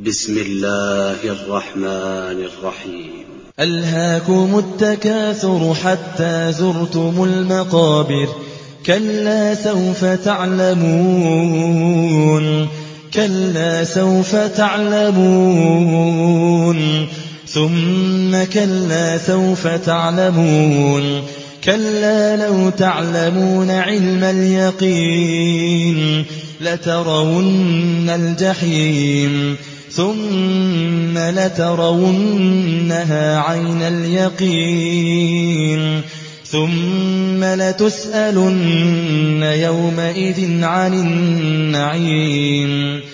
بسم الله الرحمن الرحيم. ألهاكم التكاثر حتى زرتم المقابر كلا سوف تعلمون ثم كلا سوف تعلمون كلا لو تعلمون علم اليقين لترون الجحيم ثم لترونها عين اليقين ثم لتسألن يومئذ عن النعيم